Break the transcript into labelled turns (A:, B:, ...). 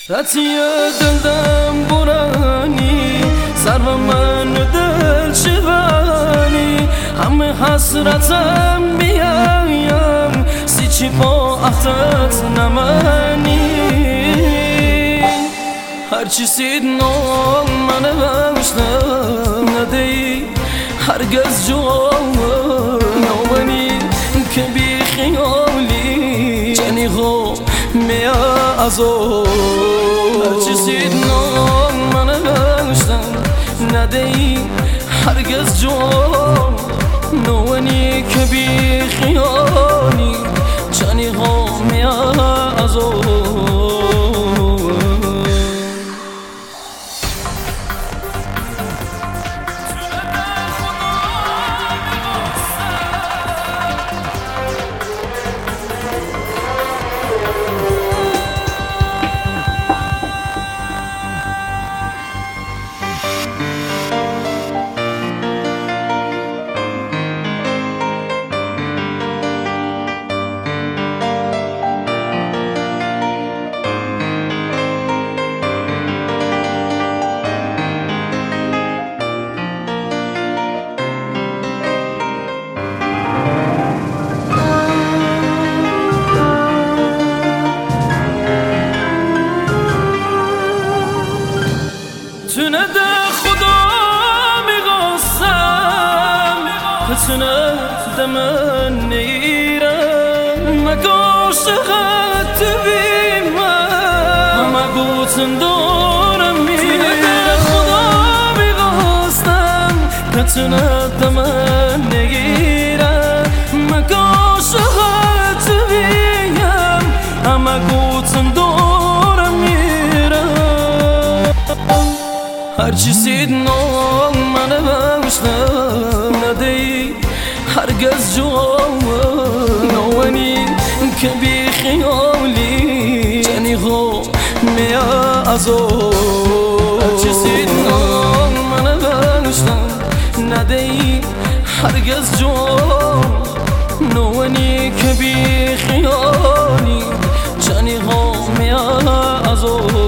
A: رتی دلدم برانی سر و من دل شوانی همه حسرتم بیایم سی چی با اختت نمانی هرچی سید نام من بشنم ندهی هرگز جواب نوانی که بی خیالی جنی خو میا ازو هرچی سید نام من بشنم ندهی هرگز جواب نوانی که بی خیالی جنی خو میا ازو تونه ده خدا میگوستم تونه دمن نیرم مگوشغت بیمم مگوتن دورم میرم خدا میگوستم تونه دمن نیرم مگوشغت بیمم مگوتن دورم میرم هرچی سید نام من بشنم ندهی هرگز جواب نوانی که بی خیالی جنی خو میا ازو هرچی سید نام من بشنم ندهی هرگز جواب نوانی که بی خیالی جنی خو میا ازو